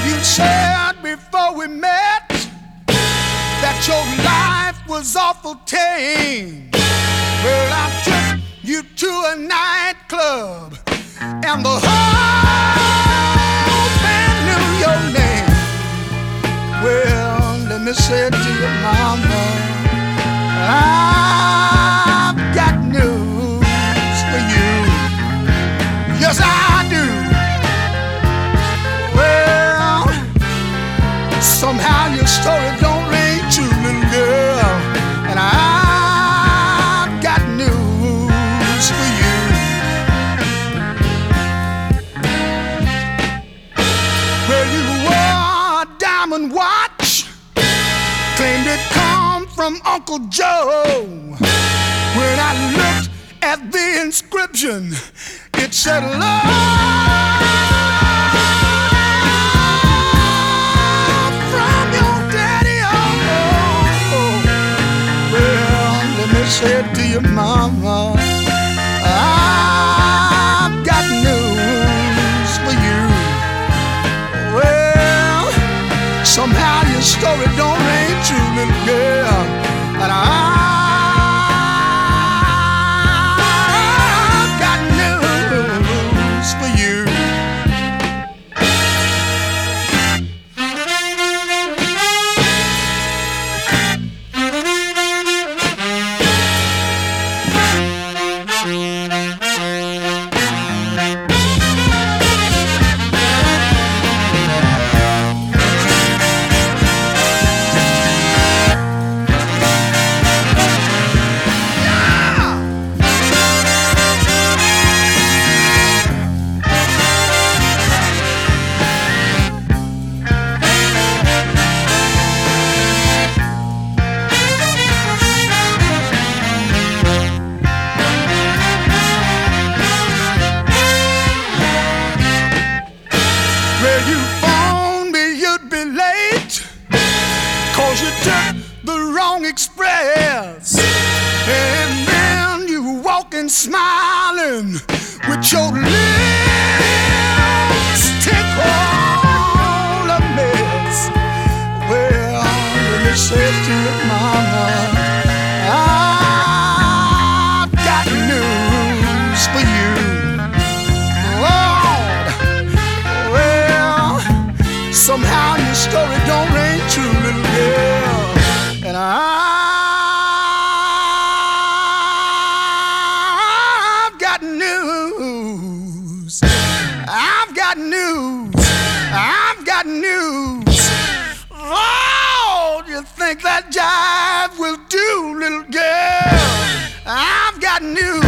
You said before we met that your life was awful tame. Well, I took you to a nightclub and the whole band knew your name. Well, let me say it to your mama, I've got news for you. Yes, I do. Well, somehow your story don't ring true, little girl, and I've got news for you. Well, you wore a diamond watch, claimed it come from Uncle Joe. When I looked at the inscription, it said love from your daddy. Oh, well, let me say it to your mama, I've got news for you. Well, somehow your story don't ring true, little girl, and I've got news for you. Well, you phoned me you'd be late, 'cause you took the wrong express. And then you walking smiling with your lipstick all a mess. Well, let me say it to your mama, I've got news for you. Somehow your story don't ring true, little girl, and I've got news. I've got news. I've got news. Oh, you think that jive will do, little girl? I've got news.